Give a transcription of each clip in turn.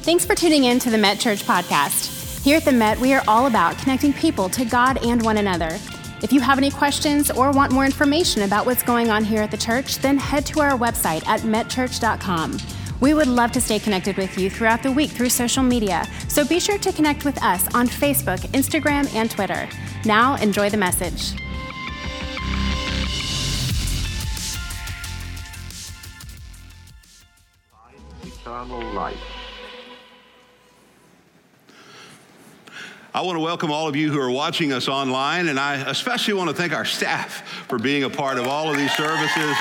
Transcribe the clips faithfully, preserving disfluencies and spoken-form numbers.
Thanks for tuning in to the Met Church podcast. Here at the Met, we are all about connecting people to God and one another. If you have any questions or want more information about what's going on here at the church, then head to our website at met church dot com. We would love to stay connected with you throughout the week through social media, so be sure to connect with us on Facebook, Instagram, and Twitter. Now, enjoy the message. Eternal life. I want to welcome all of you who are watching us online, and I especially want to thank our staff for being a part of all of these services.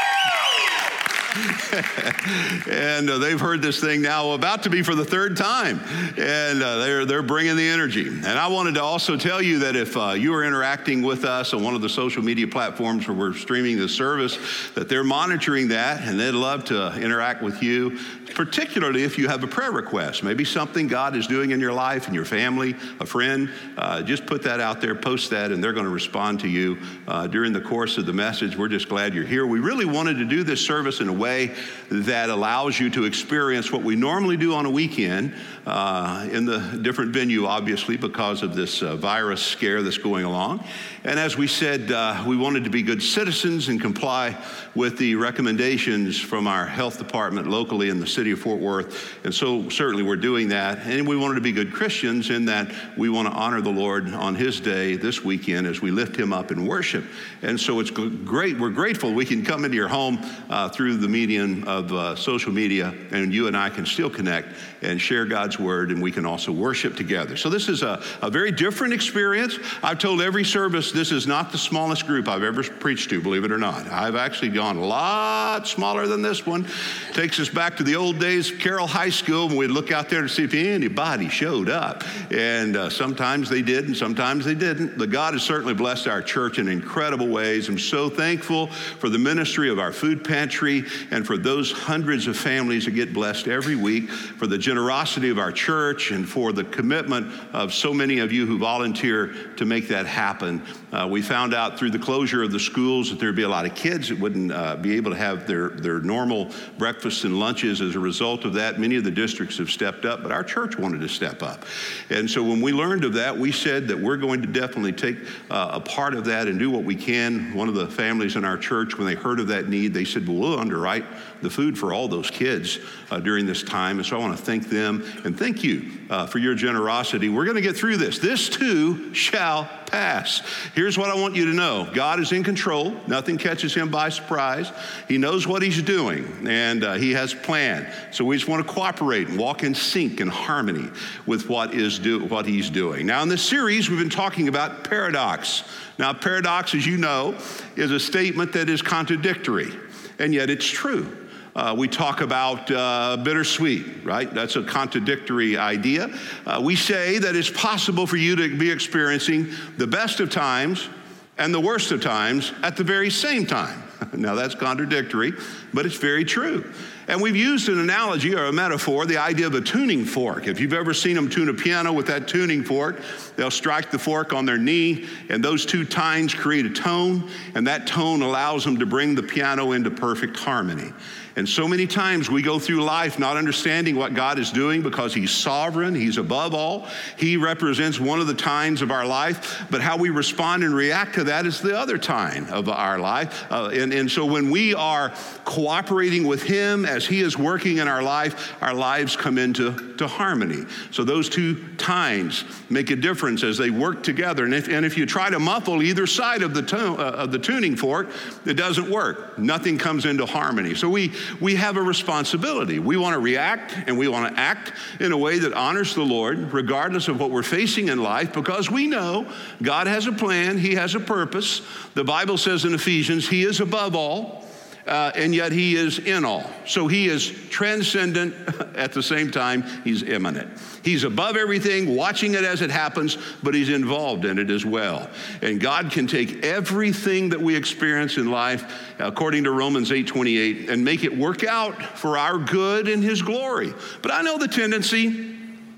and uh, they've heard this thing now about to be for the third time, and uh, they're they're bringing the energy. And I wanted to also tell you that if uh, you are interacting with us on one of the social media platforms where we're streaming this service, that they're monitoring that, and they'd love to interact with you, particularly if you have a prayer request, maybe something God is doing in your life and your family, a friend. Uh, just put that out there, post that, and they're going to respond to you uh, during the course of the message. We're just glad you're here. We really wanted to do this service in a way that allows you to experience what we normally do on a weekend uh, in the different venue, obviously, because of this uh, virus scare that's going along. And as we said, uh, we wanted to be good citizens and comply with the recommendations from our health department locally in the city of Fort Worth. And so certainly we're doing that. And we wanted to be good Christians in that we want to honor the Lord on his day this weekend as we lift him up in worship. And so it's great. We're grateful we can come into your home uh, through the medium of uh, social media, and you and I can still connect and share God's word, and we can also worship together. So this is a, a very different experience. I've told every service this is not the smallest group I've ever preached to, believe it or not. I've actually gone a lot smaller than this one. Takes us back to the old days, Carroll High School, when we'd look out there to see if anybody showed up. And uh, sometimes they did, and sometimes they didn't. But God has certainly blessed our church in incredible ways. I'm so thankful for the ministry of our food pantry and for those hundreds of families that get blessed every week, for the generosity of our church, and for the commitment of so many of you who volunteer to make that happen. Uh, we found out through the closure of the schools that there'd be a lot of kids that wouldn't uh, be able to have their, their normal breakfasts and lunches as a result of that. Many of the districts have stepped up, but our church wanted to step up. And so when we learned of that, we said that we're going to definitely take uh, a part of that and do what we can. One of the families in our church, when they heard of that need, they said, well, we'll underwrite the food for all those kids uh, during this time. And so I want to thank them and thank you uh, for your generosity. We're going to get through this. This too shall pass. Here's what I want you to know. God is in control. Nothing catches him by surprise. He knows what he's doing, and uh, he has a plan. So we just want to cooperate and walk in sync and harmony with what is do what he's doing. Now in this series, we've been talking about paradox. Now paradox, as you know, is a statement that is contradictory, and yet it's true. Uh, we talk about uh, bittersweet, right? That's a contradictory idea. Uh, we say that it's possible for you to be experiencing the best of times and the worst of times at the very same time. Now that's contradictory, but it's very true. And we've used an analogy or a metaphor, the idea of a tuning fork. If you've ever seen them tune a piano with that tuning fork, they'll strike the fork on their knee, and those two tines create a tone, and that tone allows them to bring the piano into perfect harmony. And so many times we go through life not understanding what God is doing because he's sovereign, he's above all. He represents one of the tines of our life, but how we respond and react to that is the other tine of our life. Uh, and, and so when we are cooperating with him as he is working in our life, our lives come into to harmony. So those two tines make a difference as they work together. And if, and if you try to muffle either side of the, to, uh, of the tuning fork, it doesn't work. Nothing comes into harmony. So we We have a responsibility. We want to react and we want to act in a way that honors the Lord, regardless of what we're facing in life, because we know God has a plan, he has a purpose. The Bible says in Ephesians, he is above all, uh, and yet he is in all. So he is transcendent, at the same time, he's immanent. He's above everything, watching it as it happens, but he's involved in it as well. And God can take everything that we experience in life, according to Romans eight twenty-eight, and make it work out for our good and his glory. But I know the tendency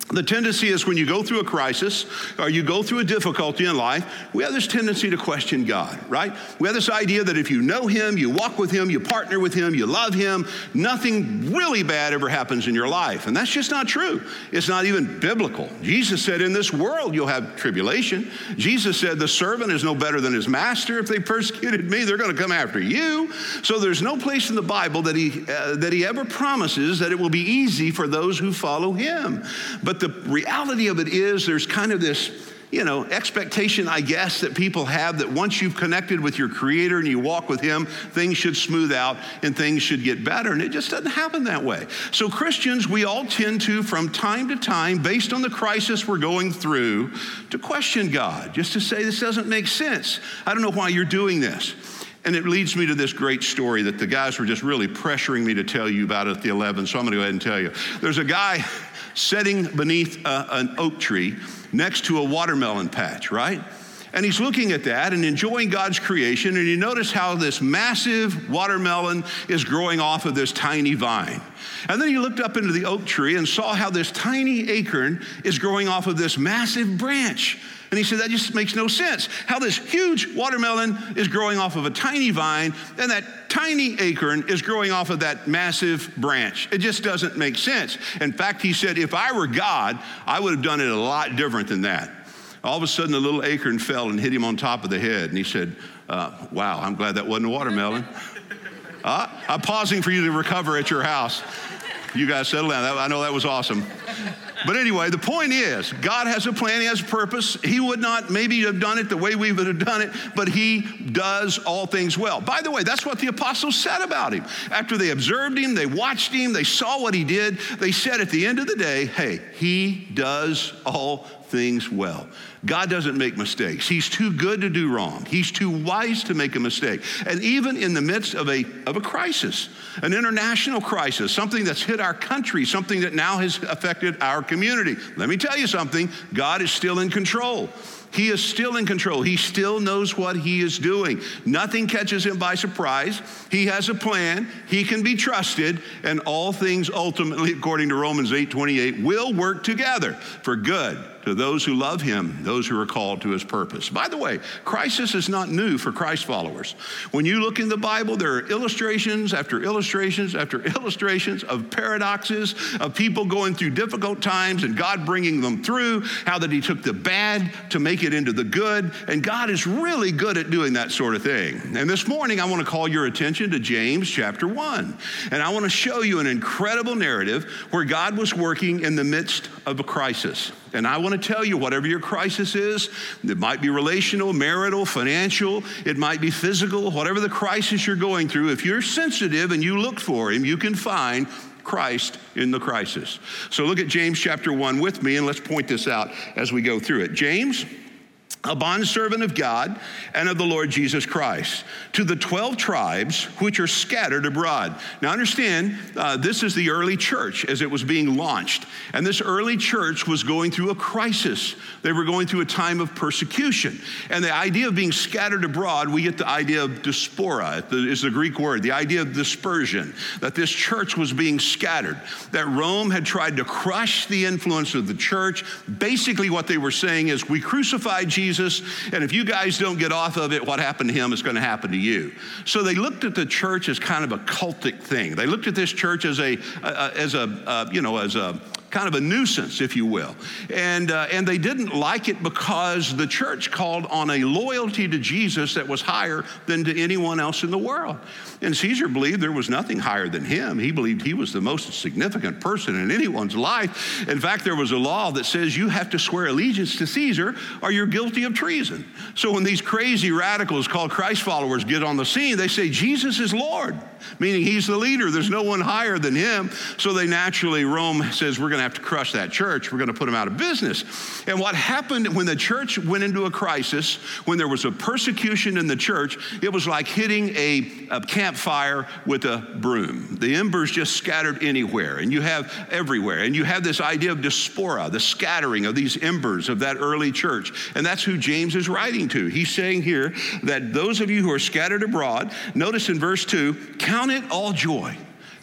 The tendency is when you go through a crisis or you go through a difficulty in life, we have this tendency to question God, right? We have this idea that if you know him, you walk with him, you partner with him, you love him, nothing really bad ever happens in your life. And that's just not true. It's not even biblical. Jesus said, in this world you'll have tribulation. Jesus said, the servant is no better than his master. If they persecuted me, they're going to come after you. So there's no place in the Bible that he, uh, that he ever promises that it will be easy for those who follow him. But the reality of it is there's kind of this, you know, expectation, I guess, that people have that once you've connected with your Creator and you walk with him, things should smooth out and things should get better. And it just doesn't happen that way. So Christians, we all tend to, from time to time, based on the crisis we're going through, to question God, just to say this doesn't make sense. I don't know why you're doing this. And it leads me to this great story that the guys were just really pressuring me to tell you about at the eleven, so I'm going to go ahead and tell you. There's a guy sitting beneath a, an oak tree next to a watermelon patch, right? And he's looking at that and enjoying God's creation, and you notice how this massive watermelon is growing off of this tiny vine. And then he looked up into the oak tree and saw how this tiny acorn is growing off of this massive branch. And he said, that just makes no sense. How this huge watermelon is growing off of a tiny vine, and that tiny acorn is growing off of that massive branch. It just doesn't make sense. In fact, he said, if I were God, I would have done it a lot different than that. All of a sudden, the little acorn fell and hit him on top of the head. And he said, uh, wow, I'm glad that wasn't a watermelon. uh, I'm pausing for you to recover at your house. You guys settle down. That, I know that was awesome. But anyway, the point is, God has a plan, he has a purpose. He would not maybe have done it the way we would have done it, but he does all things well. By the way, that's what the apostles said about him. After they observed him, they watched him, they saw what he did, they said at the end of the day, hey, he does all things well. God doesn't make mistakes. He's too good to do wrong. He's too wise to make a mistake. And even in the midst of a, of a crisis, an international crisis, something that's hit our country, something that now has affected our community, let me tell you something, God is still in control. He is still in control. He still knows what he is doing. Nothing catches him by surprise. He has a plan. He can be trusted. And all things ultimately, according to Romans eight twenty-eight, will work together for good to those who love him, those who are called to his purpose. By the way, crisis is not new for Christ followers. When you look in the Bible, there are illustrations after illustrations after illustrations of paradoxes, of people going through difficult times and God bringing them through, how that he took the bad to make it into the good, and God is really good at doing that sort of thing. And this morning, I want to call your attention to James chapter one, and I want to show you an incredible narrative where God was working in the midst of a crisis. And I want to tell you, whatever your crisis is, it might be relational, marital, financial, it might be physical, whatever the crisis you're going through, if you're sensitive and you look for him, you can find Christ in the crisis. So look at James chapter one with me, and let's point this out as we go through it. James, a bondservant of God and of the Lord Jesus Christ, to the twelve tribes which are scattered abroad. Now understand, uh, this is the early church as it was being launched. And this early church was going through a crisis. They were going through a time of persecution. And the idea of being scattered abroad, we get the idea of diaspora, is the Greek word, the idea of dispersion, that this church was being scattered, that Rome had tried to crush the influence of the church. Basically what they were saying is, we crucified Jesus, and if you guys don't get off of it, what happened to him is going to happen to you. So they looked at the church as kind of a cultic thing. They looked at this church as a, uh, as a, uh, you know, as a kind of a nuisance, if you will. And, uh, and they didn't like it because the church called on a loyalty to Jesus that was higher than to anyone else in the world. And Caesar believed there was nothing higher than him. He believed he was the most significant person in anyone's life. In fact, there was a law that says you have to swear allegiance to Caesar or you're guilty of treason. So when these crazy radicals called Christ followers get on the scene, they say Jesus is Lord, meaning he's the leader. There's no one higher than him. So they naturally, Rome says, we're going to have to crush that church. We're going to put them out of business. And what happened when the church went into a crisis, when there was a persecution in the church, it was like hitting a, a campfire with a broom. The embers just scattered anywhere, and you have everywhere. And you have this idea of diaspora, the scattering of these embers of that early church. And that's who James is writing to. He's saying here that those of you who are scattered abroad, notice in verse two, count it all joy.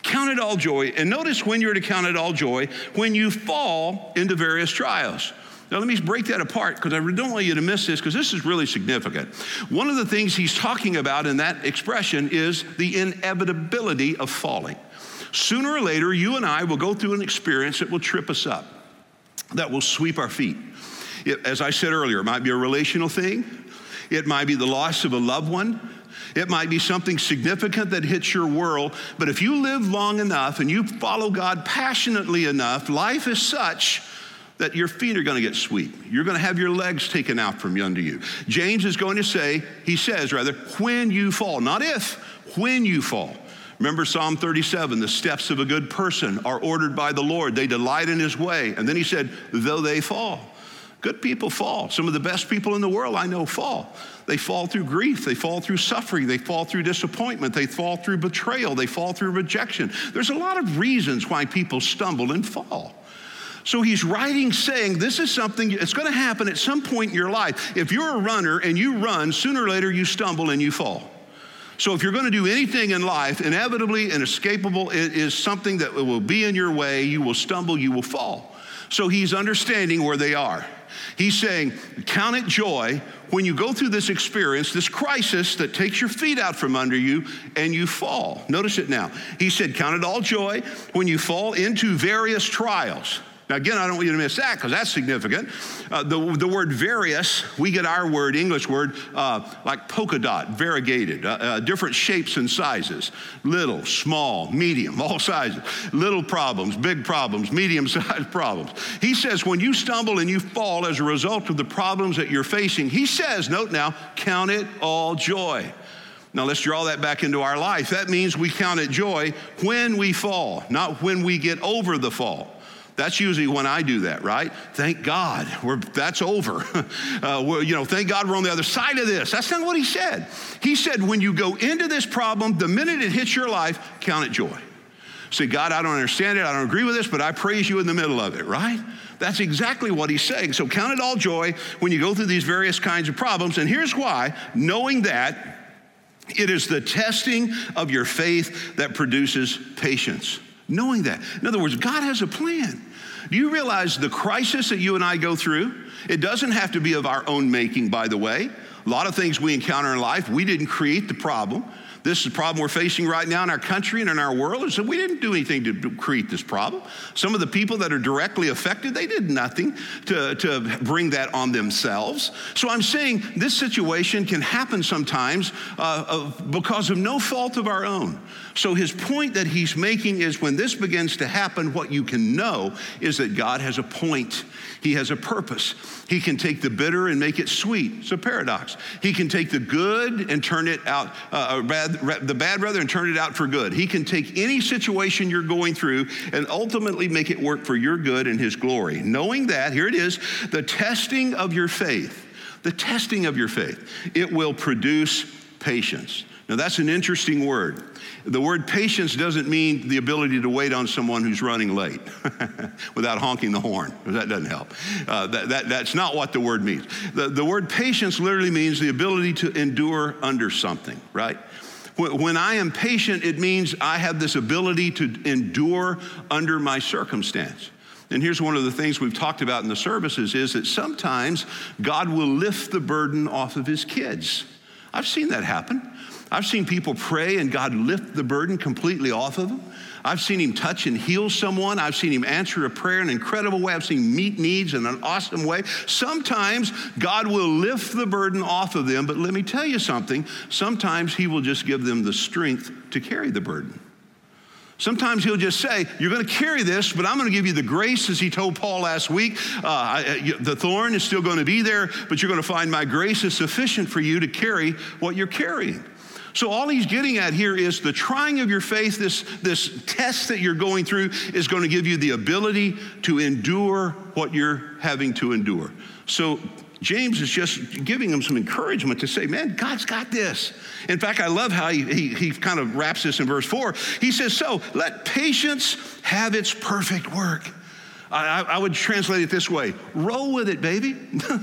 Count it all joy. And notice when you're to count it all joy, when you fall into various trials. Now, let me break that apart because I don't want you to miss this because this is really significant. One of the things he's talking about in that expression is the inevitability of falling. Sooner or later, you and I will go through an experience that will trip us up, that will sweep our feet. It, as I said earlier, it might be a relational thing. It might be the loss of a loved one. It might be something significant that hits your world. But if you live long enough and you follow God passionately enough, life is such that your feet are going to get swept. You're going to have your legs taken out from under you. James is going to say, he says rather, when you fall, not if, when you fall. Remember Psalm thirty-seven, the steps of a good person are ordered by the Lord. They delight in his way. And then he said, though they fall. Good people fall. Some of the best people in the world I know fall. They fall through grief. They fall through suffering. They fall through disappointment. They fall through betrayal. They fall through rejection. There's a lot of reasons why people stumble and fall. So he's writing saying this is something, it's going to happen at some point in your life. If you're a runner and you run, sooner or later you stumble and you fall. So if you're going to do anything in life, inevitably and escapable, it is something that will be in your way. You will stumble, you will fall. So he's understanding where they are. He's saying, count it joy when you go through this experience, this crisis that takes your feet out from under you and you fall. Notice it now. He said, count it all joy when you fall into various trials. Now, again, I don't want you to miss that because that's significant. Uh, the, the word various, we get our word, English word, uh, like polka dot, variegated, uh, uh, different shapes and sizes. Little, small, medium, all sizes. Little problems, big problems, medium-sized problems. He says when you stumble and you fall as a result of the problems that you're facing, he says, note now, count it all joy. Now, let's draw that back into our life. That means we count it joy when we fall, not when we get over the fall. That's usually when I do that, right? Thank God, we're, that's over. uh, well, you know, thank God we're on the other side of this. That's not what he said. He said when you go into this problem, the minute it hits your life, count it joy. Say, God, I don't understand it. I don't agree with this, but I praise you in the middle of it, right? That's exactly what he's saying. So count it all joy when you go through these various kinds of problems. And here's why, knowing that it is the testing of your faith that produces patience. Knowing that. In other words, God has a plan. Do you realize the crisis that you and I go through? It doesn't have to be of our own making, by the way. A lot of things we encounter in life, we didn't create the problem. This is the problem we're facing right now in our country and in our world. So we didn't do anything to create this problem. Some of the people that are directly affected, they did nothing to, to bring that on themselves. So I'm saying this situation can happen sometimes uh, of, because of no fault of our own. So his point that he's making is when this begins to happen, what you can know is that God has a point. He has a purpose. He can take the bitter and make it sweet. It's a paradox. He can take the good and turn it out, uh, bad, the bad rather, and turn it out for good. He can take any situation you're going through and ultimately make it work for your good and his glory. Knowing that, here it is, the testing of your faith, the testing of your faith, it will produce patience. Now that's an interesting word. The word patience doesn't mean the ability to wait on someone who's running late without honking the horn. That doesn't help. Uh, that, that, that's not what the word means. The, the word patience literally means the ability to endure under something, right? When, when I am patient, it means I have this ability to endure under my circumstance. And here's one of the things we've talked about in the services is that sometimes God will lift the burden off of his kids. I've seen that happen. I've seen people pray and God lift the burden completely off of them. I've seen him touch and heal someone. I've seen him answer a prayer in an incredible way. I've seen him meet needs in an awesome way. Sometimes God will lift the burden off of them, but let me tell you something. Sometimes he will just give them the strength to carry the burden. Sometimes he'll just say, you're going to carry this, but I'm going to give you the grace, as he told Paul last week. Uh, I, the thorn is still going to be there, but you're going to find my grace is sufficient for you to carry what you're carrying. So all he's getting at here is the trying of your faith, this, this test that you're going through is going to give you the ability to endure what you're having to endure. So James is just giving them some encouragement to say, man, God's got this. In fact, I love how he, he, he kind of wraps this in verse four. He says, so let patience have its perfect work. I, I would translate it this way, roll with it, baby.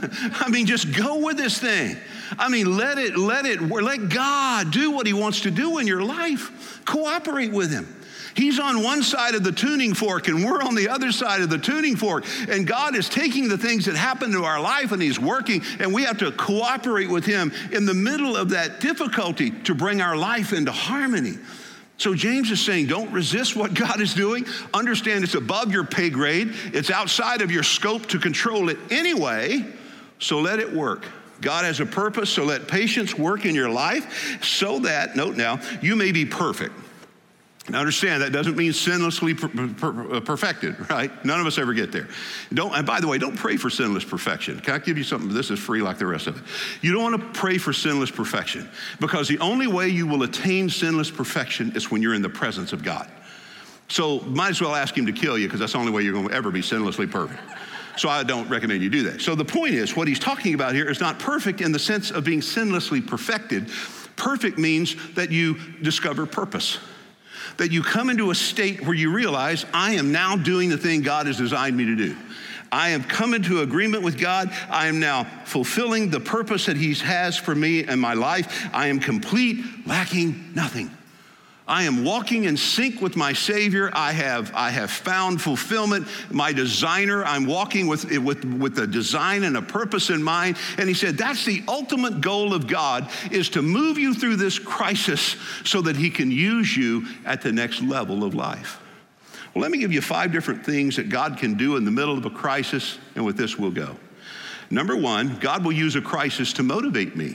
I mean, just go with this thing. I mean, let it, let it, let God do what he wants to do in your life. Cooperate with him. He's on one side of the tuning fork and we're on the other side of the tuning fork. And God is taking the things that happen to our life and he's working, and we have to cooperate with him in the middle of that difficulty to bring our life into harmony. So James is saying, don't resist what God is doing. Understand it's above your pay grade. It's outside of your scope to control it anyway. So let it work. God has a purpose, so let patience work in your life so that, note now, you may be perfect. Now understand, that doesn't mean sinlessly per- per- perfected, right? None of us ever get there. Don't, and by the way, don't pray for sinless perfection. Can I give you something? This is free like the rest of it. You don't want to pray for sinless perfection, because the only way you will attain sinless perfection is when you're in the presence of God. So might as well ask him to kill you, because that's the only way you're going to ever be sinlessly perfect. So I don't recommend you do that. So the point is, what he's talking about here is not perfect in the sense of being sinlessly perfected. Perfect means that you discover purpose, that you come into a state where you realize, I am now doing the thing God has designed me to do. I have come into agreement with God. I am now fulfilling the purpose that he has for me and my life. I am complete, lacking nothing. I am walking in sync with my Savior. I have, I have found fulfillment. My designer, I'm walking with, with, with a design and a purpose in mind. And he said, that's the ultimate goal of God, is to move you through this crisis so that he can use you at the next level of life. Well, let me give you five different things that God can do in the middle of a crisis, and with this we'll go. Number one, God will use a crisis to motivate me,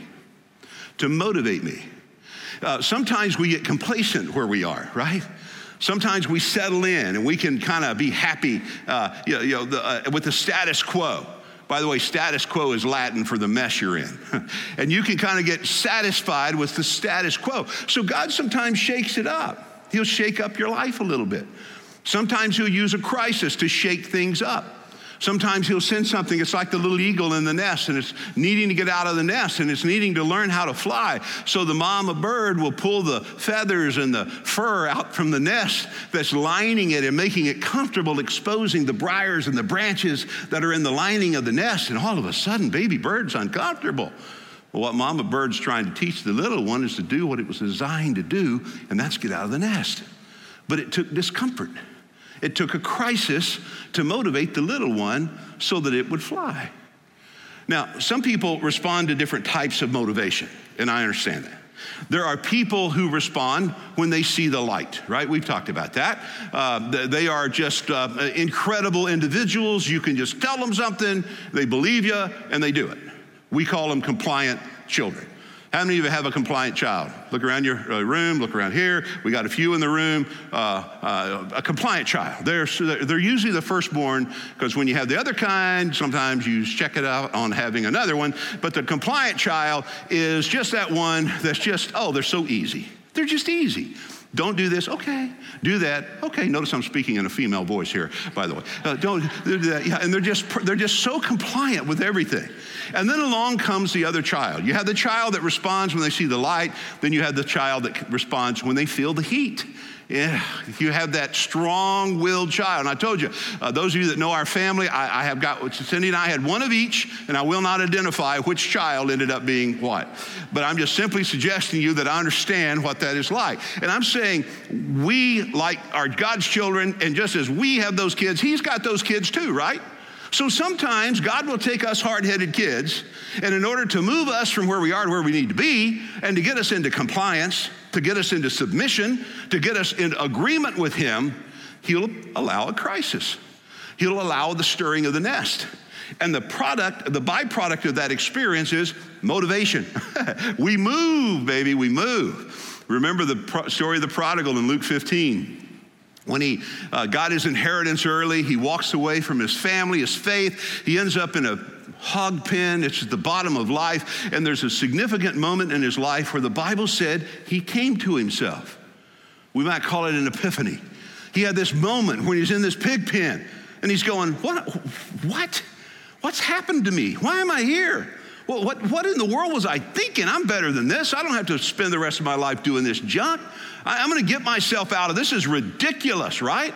to motivate me. Uh, sometimes we get complacent where we are, right? Sometimes we settle in and we can kind of be happy uh, you know, you know, the, uh, with the status quo. By the way, status quo is Latin for the mess you're in. And you can kind of get satisfied with the status quo. So God sometimes shakes it up. He'll shake up your life a little bit. Sometimes he'll use a crisis to shake things up. Sometimes he'll send something. It's like the little eagle in the nest, and it's needing to get out of the nest, and it's needing to learn how to fly. So the mama bird will pull the feathers and the fur out from the nest that's lining it and making it comfortable, exposing the briars and the branches that are in the lining of the nest. And all of a sudden, baby bird's uncomfortable. Well, what mama bird's trying to teach the little one is to do what it was designed to do, and that's get out of the nest. But it took discomfort. It took a crisis to motivate the little one so that it would fly. Now, some people respond to different types of motivation, and I understand that. There are people who respond when they see the light, right? We've talked about that. Uh, they are just uh, incredible individuals. You can just tell them something, they believe you, and they do it. We call them compliant children. How many of you have a compliant child? Look around your uh, room, look around here. We got a few in the room. Uh, uh, a compliant child. They're, they're usually the firstborn, because when you have the other kind, sometimes you check it out on having another one. But the compliant child is just that one that's just, oh, they're so easy. They're just easy. Don't do this, okay. Do that, okay. Notice I'm speaking in a female voice here, by the way. Uh, don't do that, yeah. And they're just they're just so compliant with everything. And then along comes the other child. You have the child that responds when they see the light. Then you have the child that responds when they feel the heat. Yeah, you have that strong-willed child. And I told you, uh, those of you that know our family, I, I have got, Cindy and I had one of each, and I will not identify which child ended up being what. But I'm just simply suggesting to you that I understand what that is like. And I'm saying we, like, are God's children, and just as we have those kids, he's got those kids too, right? So sometimes God will take us hard-headed kids, and in order to move us from where we are to where we need to be, and to get us into compliance, to get us into submission, to get us in agreement with him, he'll allow a crisis. He'll allow the stirring of the nest. And the product, the byproduct of that experience is motivation. We move, baby, we move. Remember the pro- story of the prodigal in Luke fifteen. When he uh, got his inheritance early, he walks away from his family, his faith. He ends up in a hog pen. It's at the bottom of life. And there's a significant moment in his life where the Bible said he came to himself. We might call it an epiphany. He had this moment when he's in this pig pen and he's going, what? What? What's happened to me? Why am I here? Well, what, what in the world was I thinking? I'm better than this. I don't have to spend the rest of my life doing this junk. I, I'm going to get myself out of this. This is ridiculous, right?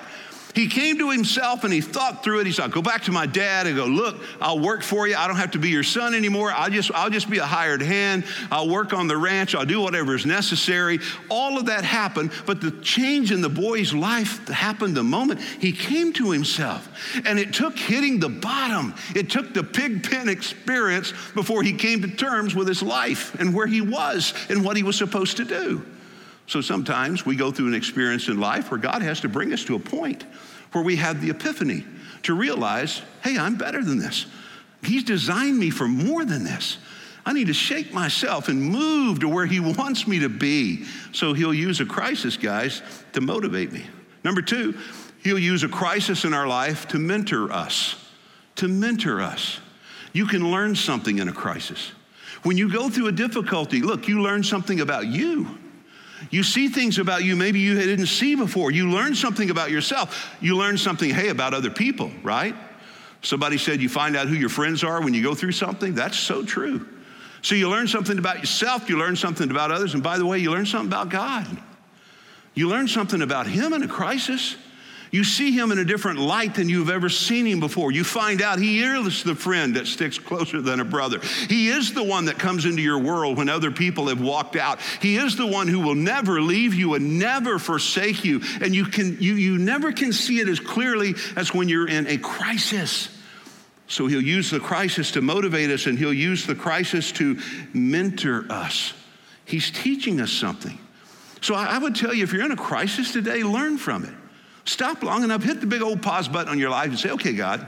He came to himself and he thought through it. He said, go back to my dad and go, look, I'll work for you. I don't have to be your son anymore. I'll just, I'll just be a hired hand. I'll work on the ranch. I'll do whatever is necessary. All of that happened, but the change in the boy's life happened the moment he came to himself. And it took hitting the bottom. It took the pig pen experience before he came to terms with his life and where he was and what he was supposed to do. So sometimes we go through an experience in life where God has to bring us to a point where we have the epiphany to realize, hey, I'm better than this. He's designed me for more than this. I need to shake myself and move to where he wants me to be. So he'll use a crisis, guys, to motivate me. Number two, he'll use a crisis in our life to mentor us, to mentor us. You can learn something in a crisis. When you go through a difficulty, look, you learn something about you. You see things about you maybe you didn't see before. You learn something about yourself. You learn something, hey, about other people, right? Somebody said you find out who your friends are when you go through something. That's so true. So you learn something about yourself. You learn something about others. And by the way, you learn something about God. You learn something about him in a crisis. You see him in a different light than you've ever seen him before. You find out he is the friend that sticks closer than a brother. He is the one that comes into your world when other people have walked out. He is the one who will never leave you and never forsake you. And you can you you never can see it as clearly as when you're in a crisis. So he'll use the crisis to motivate us, and he'll use the crisis to mentor us. He's teaching us something. So I, I would tell you, if you're in a crisis today, learn from it. Stop long enough, hit the big old pause button on your life and say, okay, God,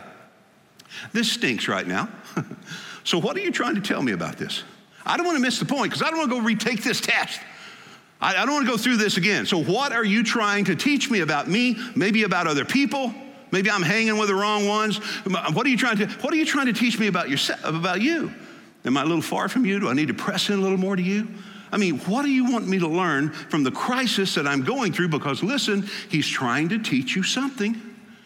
this stinks right now. So what are you trying to tell me about this? I don't want to miss the point because I don't want to go retake this test. I, I don't want to go through this again. So what are you trying to teach me about me, maybe about other people? Maybe I'm hanging with the wrong ones. What are you trying to, what are you trying to teach me about yourself, about you? Am I a little far from you? Do I need to press in a little more to you? I mean, what do you want me to learn from the crisis that I'm going through? Because listen, he's trying to teach you something.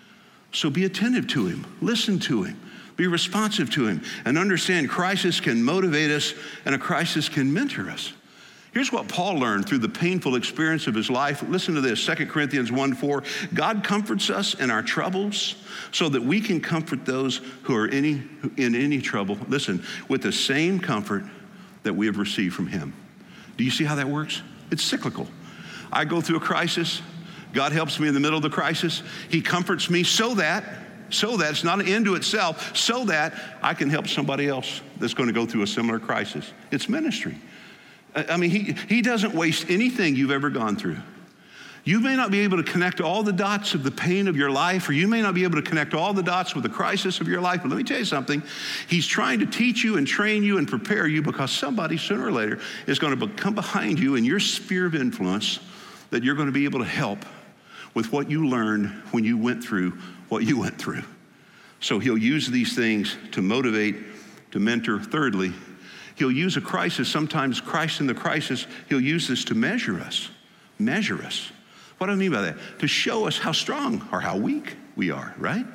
So be attentive to him, listen to him, be responsive to him, and understand crisis can motivate us and a crisis can mentor us. Here's what Paul learned through the painful experience of his life. Listen to this, Second Corinthians one four. God comforts us in our troubles so that we can comfort those who are any, in any trouble, listen, with the same comfort that we have received from him. Do you see how that works? It's cyclical. I go through a crisis. God helps me in the middle of the crisis. He comforts me so that, so that it's not an end to itself, so that I can help somebody else that's going to go through a similar crisis. It's ministry. I mean, he, he doesn't waste anything you've ever gone through. You may not be able to connect all the dots of the pain of your life, or you may not be able to connect all the dots with the crisis of your life, but let me tell you something. He's trying to teach you and train you and prepare you because somebody sooner or later is going to come behind you in your sphere of influence that you're going to be able to help with what you learned when you went through what you went through. So he'll use these things to motivate, to mentor. Thirdly, he'll use a crisis, sometimes Christ in the crisis, he'll use this to measure us, measure us. What do I mean by that? To show us how strong or how weak we are, right?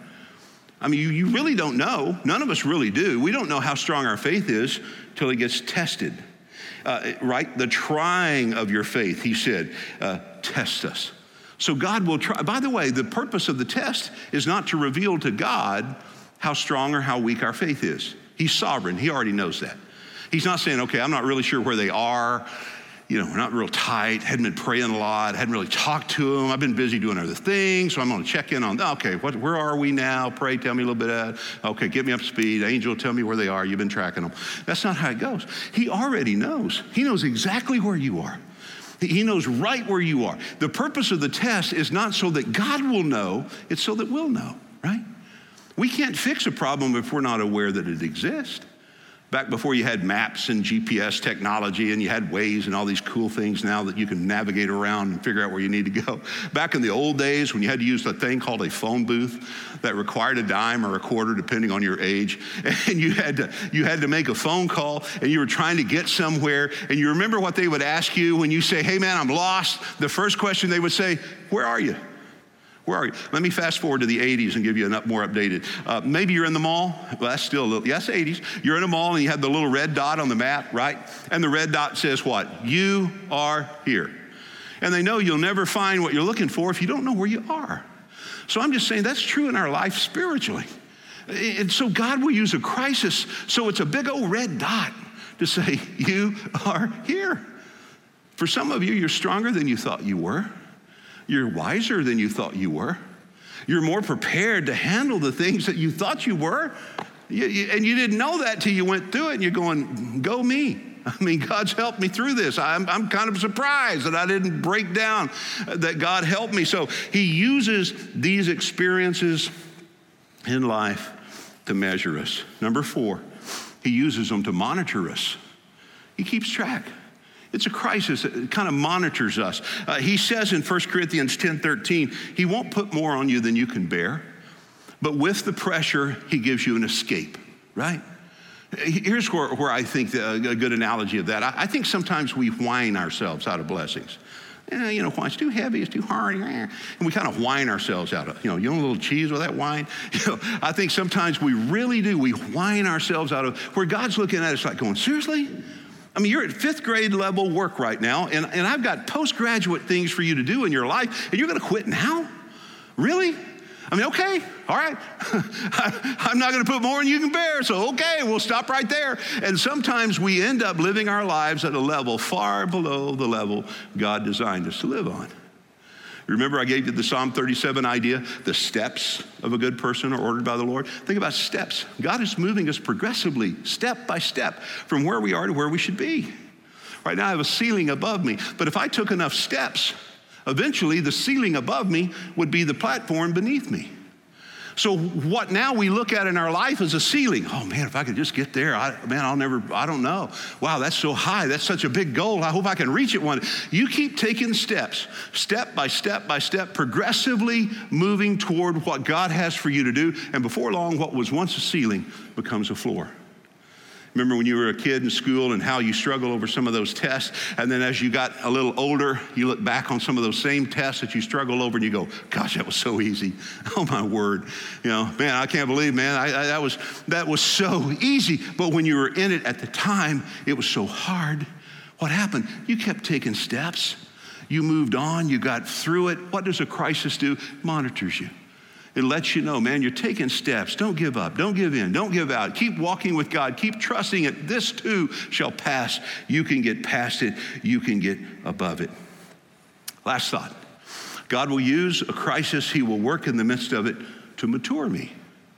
I mean, you, you really don't know. None of us really do. We don't know how strong our faith is till it gets tested, uh, right? The trying of your faith, he said, uh, test us. So God will try. By the way, the purpose of the test is not to reveal to God how strong or how weak our faith is. He's sovereign. He already knows that. He's not saying, okay, I'm not really sure where they are. You know, we're not real tight, hadn't been praying a lot, hadn't really talked to them. I've been busy doing other things, so I'm going to check in on, okay, what, where are we now? Pray, tell me a little bit of, okay, get me up to speed. Angel, tell me where they are. You've been tracking them. That's not how it goes. He already knows. He knows exactly where you are. He knows right where you are. The purpose of the test is not so that God will know, it's so that we'll know, right? We can't fix a problem if we're not aware that it exists. Back before you had maps and G P S technology and you had Waze and all these cool things now that you can navigate around and figure out where you need to go. Back in the old days when you had to use a thing called a phone booth that required a dime or a quarter depending on your age, and you had to you had to make a phone call and you were trying to get somewhere, and you remember what they would ask you when you say, hey man, I'm lost. The first question they would say, where are you? Where are you? Let me fast forward to the eighties and give you an up more updated. Uh, maybe you're in the mall. Well, that's still a little, yes, eighties. You're in a mall and you have the little red dot on the map, right? And the red dot says what? You are here. And they know you'll never find what you're looking for if you don't know where you are. So I'm just saying that's true in our life spiritually. And so God will use a crisis, so it's a big old red dot to say, you are here. For some of you, you're stronger than you thought you were. You're wiser than you thought you were. You're more prepared to handle the things that you thought you were. You, you, and you didn't know that till you went through it, and you're going, go me. I mean, God's helped me through this. I'm, I'm kind of surprised that I didn't break down, that God helped me. So he uses these experiences in life to measure us. Number four, he uses them to monitor us. He keeps track. It's a crisis that kind of monitors us. Uh, he says in First Corinthians ten thirteen, he won't put more on you than you can bear, but with the pressure, he gives you an escape, right? Here's where, where I think the, a good analogy of that. I, I think sometimes we whine ourselves out of blessings. Eh, you know, why it's too heavy, it's too hard, and we kind of whine ourselves out of, you know, you want a little cheese with that wine? You know, I think sometimes we really do. We whine ourselves out of where God's looking at us like going, seriously? I mean, you're at fifth grade level work right now, and, and I've got postgraduate things for you to do in your life, and you're going to quit now? Really? I mean, okay, all right. I'm not going to put more than you can bear, so okay, we'll stop right there. And sometimes we end up living our lives at a level far below the level God designed us to live on. Remember I gave you the Psalm thirty-seven idea? The steps of a good person are ordered by the Lord. Think about steps. God is moving us progressively, step by step, from where we are to where we should be. Right now I have a ceiling above me, but if I took enough steps, eventually the ceiling above me would be the platform beneath me. So what now we look at in our life is a ceiling. Oh man, if I could just get there, I, man, I'll never, I don't know. Wow, that's so high. That's such a big goal. I hope I can reach it one day. You keep taking steps, step by step by step, progressively moving toward what God has for you to do. And before long, what was once a ceiling becomes a floor. Remember when you were a kid in school and how you struggled over some of those tests, and then as you got a little older, you look back on some of those same tests that you struggled over and you go, gosh, that was so easy. Oh my word. You know, man, I can't believe, man, I, I, that was that was so easy. But when you were in it at the time, it was so hard. What happened? You kept taking steps. You moved on. You got through it. What does a crisis do? It monitors you. It lets you know, man, you're taking steps. Don't give up. Don't give in. Don't give out. Keep walking with God. Keep trusting it. This too shall pass. You can get past it. You can get above it. Last thought. God will use a crisis. He will work in the midst of it to mature me.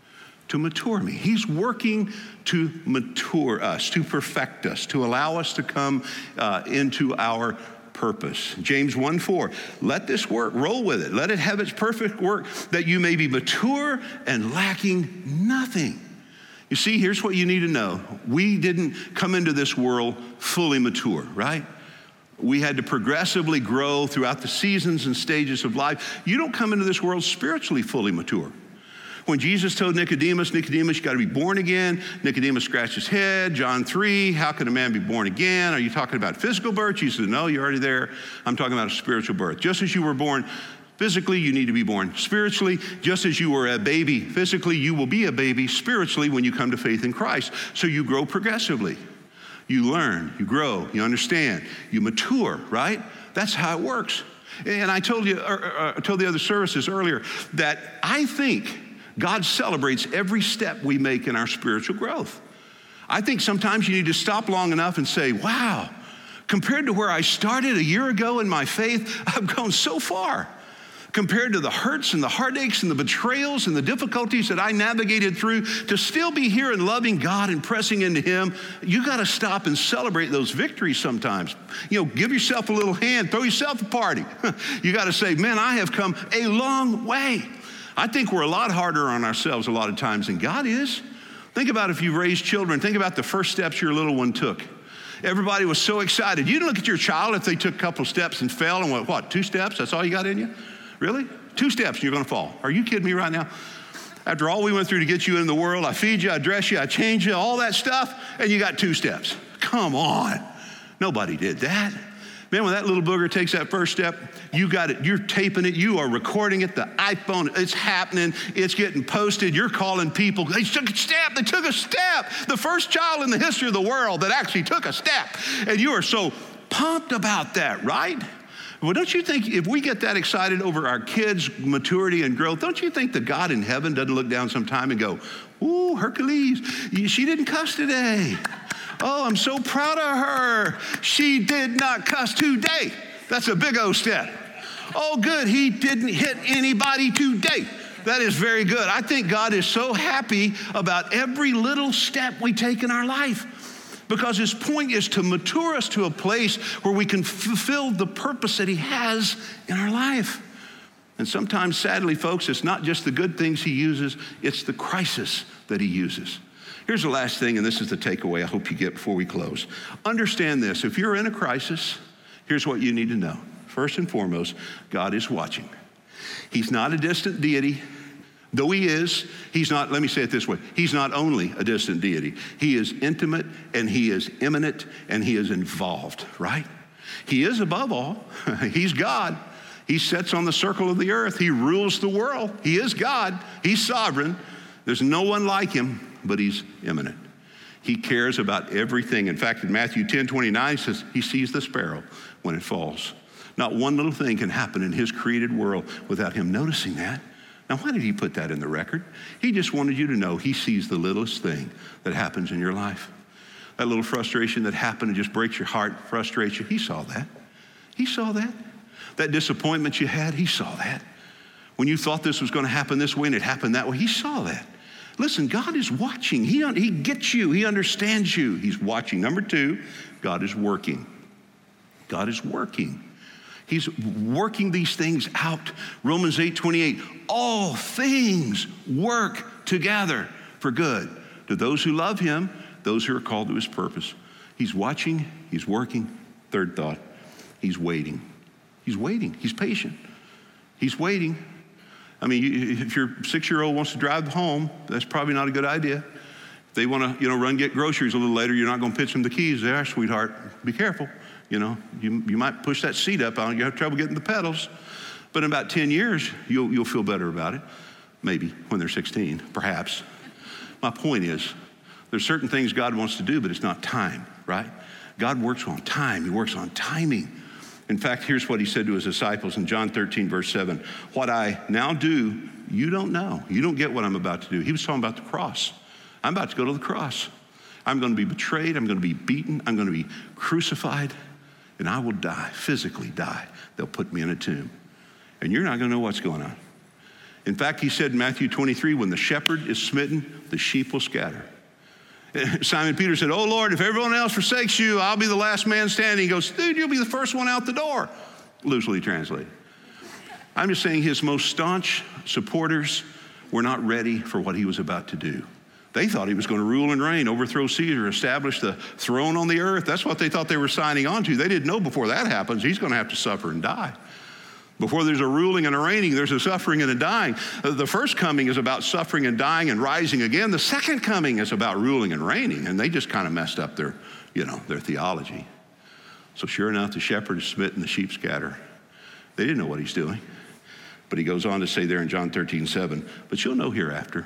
To mature me. He's working to mature us, to perfect us, to allow us to come uh, into our purpose. James one four, let this work, roll with it. Let it have its perfect work, that you may be mature and lacking nothing. You see, here's what you need to know. We didn't come into this world fully mature, right? We had to progressively grow throughout the seasons and stages of life. You don't come into this world spiritually fully mature. When Jesus told Nicodemus, Nicodemus, you got to be born again. Nicodemus scratched his head. John three, how can a man be born again? Are you talking about physical birth? Jesus said, no, you're already there. I'm talking about a spiritual birth. Just as you were born physically, you need to be born spiritually. Just as you were a baby physically, you will be a baby spiritually when you come to faith in Christ. So you grow progressively. You learn, you grow, you understand, you mature, right? That's how it works. And I told you, uh, I told the other services earlier that I think God celebrates every step we make in our spiritual growth. I think sometimes you need to stop long enough and say, wow, compared to where I started a year ago in my faith, I've gone so far. Compared to the hurts and the heartaches and the betrayals and the difficulties that I navigated through, to still be here and loving God and pressing into Him, you got to stop and celebrate those victories sometimes. You know, give yourself a little hand, throw yourself a party. You got to say, man, I have come a long way. I think we're a lot harder on ourselves a lot of times than God is. Think about if you raised children. Think about the first steps your little one took. Everybody was so excited. You didn't look at your child if they took a couple steps and fell and went, what, two steps? That's all you got in you? Really? Two steps and you're going to fall. Are you kidding me right now? After all we went through to get you in the world, I feed you, I dress you, I change you, all that stuff, and you got two steps. Come on. Nobody did that. Man, when that little booger takes that first step, you got it, you're taping it, you are recording it, the iPhone, it's happening, it's getting posted, you're calling people, they took a step, they took a step. The first child in the history of the world that actually took a step. And you are so pumped about that, right? Well, don't you think if we get that excited over our kids' maturity and growth, don't you think the God in heaven doesn't look down sometime and go, ooh, Hercules, she didn't cuss today. Oh, I'm so proud of her. She did not cuss today. That's a big O step. Oh, good, he didn't hit anybody today. That is very good. I think God is so happy about every little step we take in our life, because his point is to mature us to a place where we can fulfill the purpose that he has in our life. And sometimes, sadly, folks, it's not just the good things he uses, it's the crisis that he uses. Here's the last thing, and this is the takeaway I hope you get before we close. Understand this. If you're in a crisis, here's what you need to know. First and foremost, God is watching. He's not a distant deity. Though he is, he's not, let me say it this way, he's not only a distant deity. He is intimate, and he is immanent, and he is involved, right? He is above all. He's God. He sits on the circle of the earth. He rules the world. He is God. He's sovereign. There's no one like him, but he's immanent. He cares about everything. In fact, in Matthew ten twenty-nine, it says he sees the sparrow when it falls. Not one little thing can happen in his created world without him noticing that. Now, why did he put that in the record? He just wanted you to know he sees the littlest thing that happens in your life. That little frustration that happened and just breaks your heart, frustrates you, he saw that. He saw that. That disappointment you had, he saw that. When you thought this was going to happen this way and it happened that way, he saw that. Listen, God is watching. He, he gets you. He understands you. He's watching. Number two, God is working. God is working. He's working these things out. Romans eight twenty-eight, all things work together for good to those who love him, those who are called to his purpose. He's watching, he's working. Third thought, he's waiting. He's waiting, he's patient. He's waiting. I mean, if your six-year-old wants to drive home, that's probably not a good idea. If they want to, you know, run get groceries a little later, you're not going to pitch them the keys there, sweetheart. Be careful. You know, you, you might push that seat up on, you have trouble getting the pedals. But in about ten years, you'll, you'll feel better about it. Maybe when they're sixteen, perhaps. My point is, there's certain things God wants to do, but it's not time, right? God works on time. He works on timing. In fact, here's what he said to his disciples in John thirteen, verse seven. What I now do, you don't know. You don't get what I'm about to do. He was talking about the cross. I'm about to go to the cross. I'm going to be betrayed. I'm going to be beaten. I'm going to be crucified. And I will die, physically die. They'll put me in a tomb. And you're not going to know what's going on. In fact, he said in Matthew twenty-three, when the shepherd is smitten, the sheep will scatter. Simon Peter said, oh, Lord, if everyone else forsakes you, I'll be the last man standing. He goes, dude, you'll be the first one out the door. Loosely translated. I'm just saying his most staunch supporters were not ready for what he was about to do. They thought he was going to rule and reign, overthrow Caesar, establish the throne on the earth. That's what they thought they were signing on to. They didn't know before that happens, he's going to have to suffer and die. Before there's a ruling and a reigning, there's a suffering and a dying. The first coming is about suffering and dying and rising again. The second coming is about ruling and reigning. And they just kind of messed up their, you know, their theology. So sure enough, the shepherd is smitten, the sheep scatter. They didn't know what he's doing. But he goes on to say there in John thirteen, seven, but you'll know hereafter.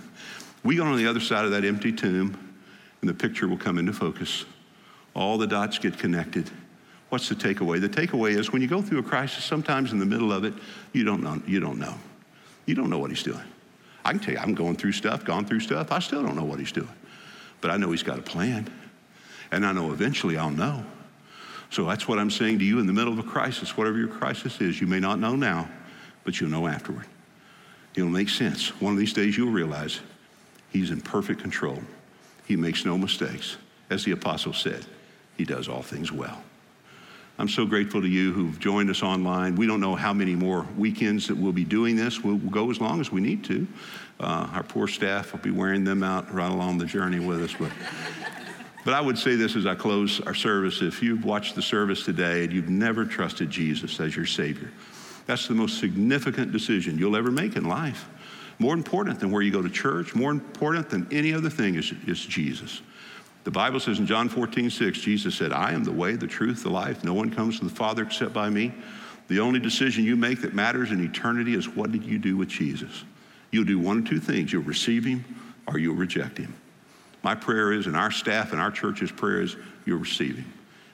We go on the other side of that empty tomb, and the picture will come into focus. All the dots get connected. What's the takeaway? The takeaway is when you go through a crisis, sometimes in the middle of it, you don't know. You don't know. You don't know what he's doing. I can tell you, I'm going through stuff, gone through stuff. I still don't know what he's doing. But I know he's got a plan. And I know eventually I'll know. So that's what I'm saying to you in the middle of a crisis. Whatever your crisis is, you may not know now, but you'll know afterward. It'll make sense. One of these days you'll realize he's in perfect control. He makes no mistakes. As the apostle said, he does all things well. I'm so grateful to you who've joined us online. We don't know how many more weekends that we'll be doing this. We'll, we'll go as long as we need to. Uh, our poor staff will be wearing them out right along the journey with us. But, but I would say this as I close our service. If you've watched the service today and you've never trusted Jesus as your Savior, that's the most significant decision you'll ever make in life. More important than where you go to church, more important than any other thing is, is Jesus. The Bible says in John fourteen, six, Jesus said, I am the way, the truth, the life. No one comes to the Father except by me. The only decision you make that matters in eternity is what did you do with Jesus? You'll do one of two things. You'll receive him or you'll reject him. My prayer is, and our staff and our church's prayer is, you'll receive him.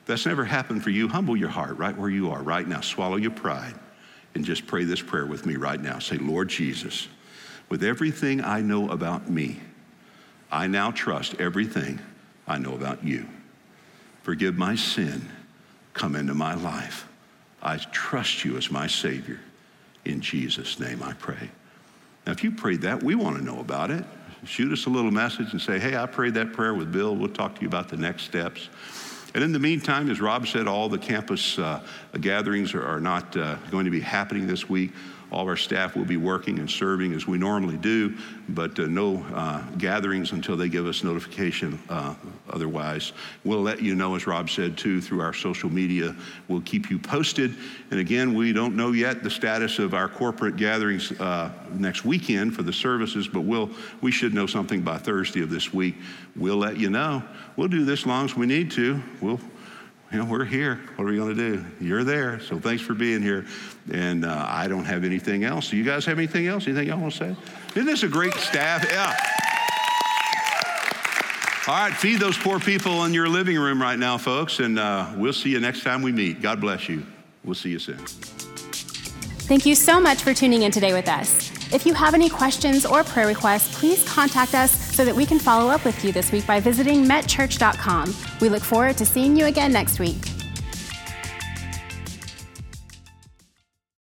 that's never happened for you, humble your heart right where you are right now. Swallow your pride and just pray this prayer with me right now. Say, Lord Jesus, with everything I know about me, I now trust everything I know about you. Forgive my sin. Come into my life. I trust you as my Savior. In Jesus' name I pray. Now, if you prayed that, we want to know about it. Shoot us a little message and say, hey, I prayed that prayer with Bill. We'll talk to you about the next steps. And in the meantime, as Rob said, all the campus uh, gatherings are, are not uh, going to be happening this week. All of our staff will be working and serving as we normally do, but uh, no uh, gatherings until they give us notification uh, otherwise. We'll let you know, as Rob said, too, through our social media. We'll keep you posted. And again, we don't know yet the status of our corporate gatherings uh, next weekend for the services, but we'll, we should know something by Thursday of this week. We'll let you know. We'll do this as long as we need to. We'll You know, we're here. What are we going to do? You're there. So thanks for being here. And uh, I don't have anything else. Do you guys have anything else? Anything y'all want to say? Isn't this a great staff? Yeah. All right, feed those poor people in your living room right now, folks. And uh, we'll see you next time we meet. God bless you. We'll see you soon. Thank you so much for tuning in today with us. If you have any questions or prayer requests, please contact us so that we can follow up with you this week by visiting met church dot com. We look forward to seeing you again next week.